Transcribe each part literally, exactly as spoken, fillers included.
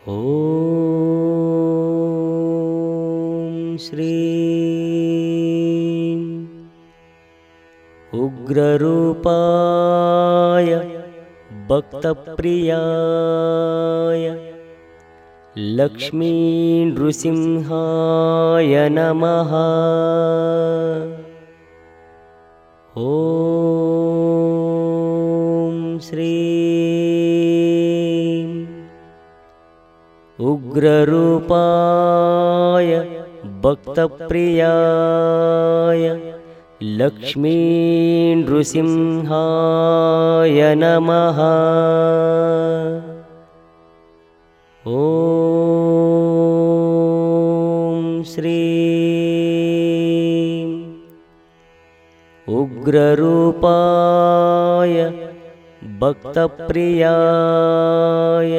ॐ श्रीं उग्ररूपाय भक्तप्रियाय लक्ष्मीनृसिंहाय नमः। ॐ श्रीं उग्ररूपाय भक्तप्रियाय लक्ष्मीनृसिंहाय नमः। ॐ श्रीं उग्ररूपाय भक्तप्रियाय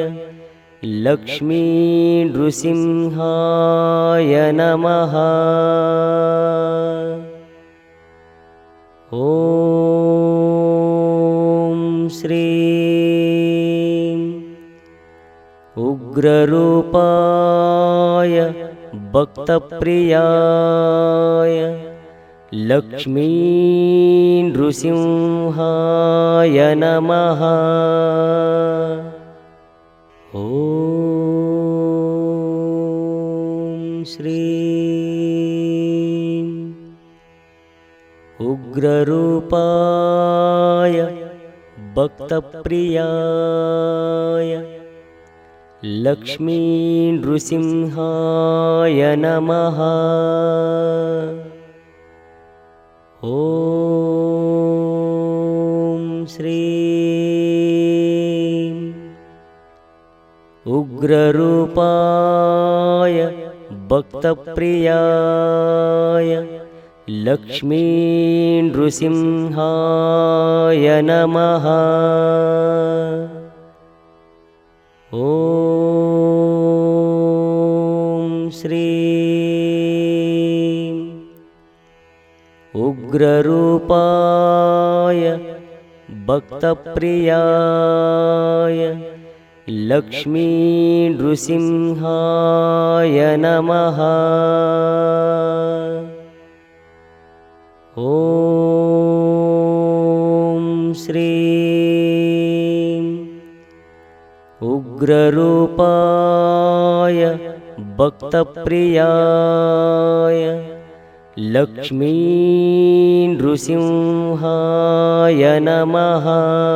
लक्ष्मीनृसिंहाय नमः। ॐ श्रीं उग्ररूपाय भक्तप्रियाय लक्ष्मीनृसिंहाय नमः। ॐ श्रीं उग्ररूपाय भक्तप्रियाय लक्ष्मीनृसिंहाय नमः। ॐ श्रीं उग्ररूपाय भक्तप्रियाय लक्ष्मीनृसिंहाय नमः। ॐ श्रीं उग्ररूपाय भक्तप्रियाय लक्ष्मीनृसिंहाय नमः। ॐ श्रीं उग्ररूपाय भक्तप्रियाय लक्ष्मीनृसिंहाय नमः।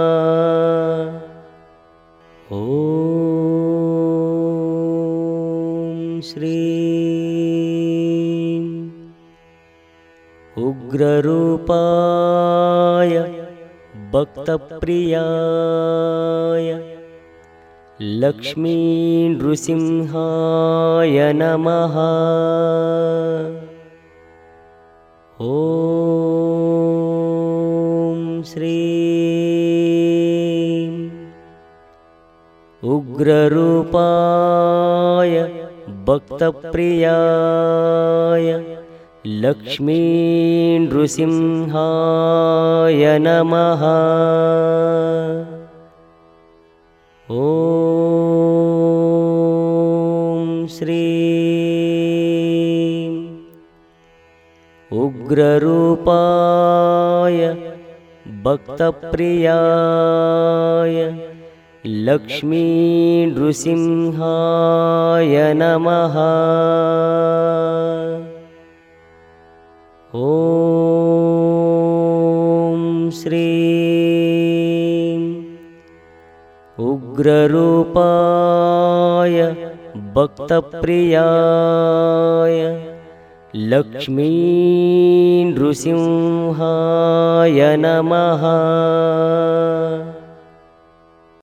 ॐ श्रीं उग्ररूपाय भक्तप्रियाय लक्ष्मीनृसिंहाय नमः। ॐ श्रीं उग्ररूपाय भक्तप्रियाय लक्ष्मीनृसिंहाय नमः। ॐ श्रीं उग्ररूपाय भक्तप्रियाय लक्ष्मीनृसिंहाय नमः। ॐ श्रीं उग्ररूपाय भक्तप्रियाय लक्ष्मीनृसिंहाय नमः।